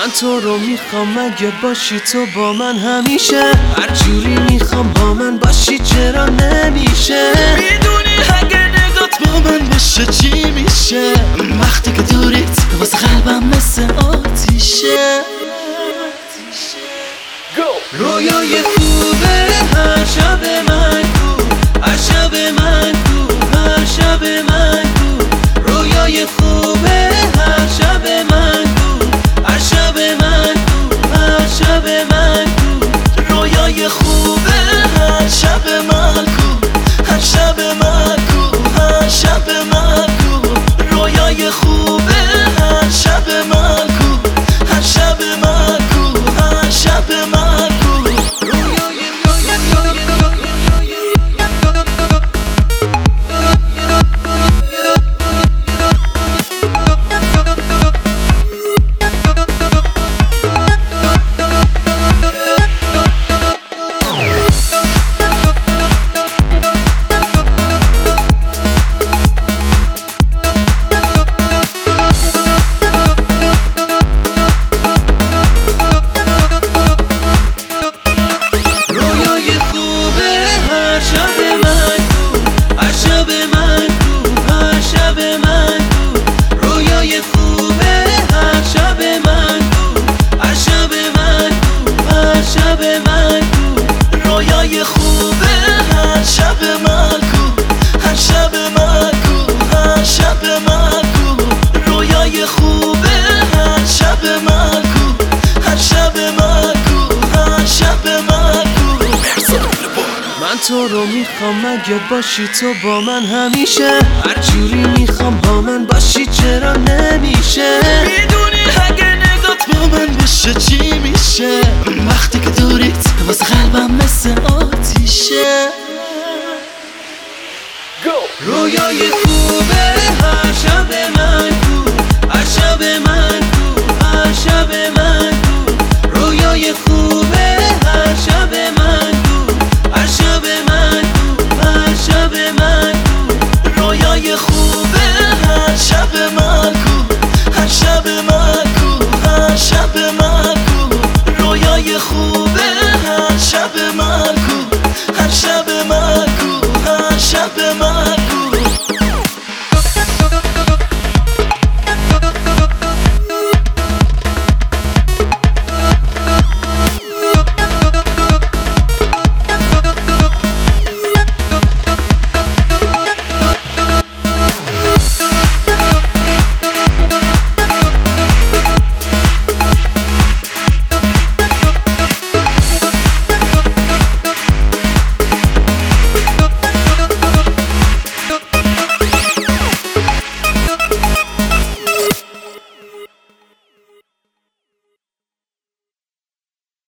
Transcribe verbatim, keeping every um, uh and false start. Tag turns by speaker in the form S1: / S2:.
S1: من تو رو میخوام اگه باشی تو با من همیشه، هر جوری میخوام با من باشی چرا نمیشه؟
S2: میدونی اگه نگات با من بشه چی میشه؟ وقتی که دوریت واسه قلبم مثل آتیشه.
S1: رویای خوبه هر شب من کو، هر شب من کو، هر شب من کو. رویای خوبه هر شب من کو، هر شب من کو، هر شب من کو.
S2: رویای خوبه هر شب من کو، هر شب من کو، هر شب من کو. رویای خوبه هر شب من کو، هر شب من کو، هر شب من کو. رویای خوبه هر شب من کو، هر شب من کو، هر شب من کو. رویای خوبه هر شب من کو، هر شب من کو، هر شب من کو.
S1: من تو رو میخوام اگه باشی تو با من همیشه، هر جوری میخوام با من باشی چرا نمیشه؟
S2: میدونی اگه نگات با من بشه چی میشه؟ وقتی که دوریت واسه قلبم مثل آتیشه.
S1: رویای خوبه هر شب من کو، هر شب من کو، هر شب من کو. رویای خوبه هر شب من کو، هر شب من کو، هر شب من کو.
S2: رویای خوبه هر شب من کو، هر شب من کو، هر شب من کو. رویای خوبه هر شب من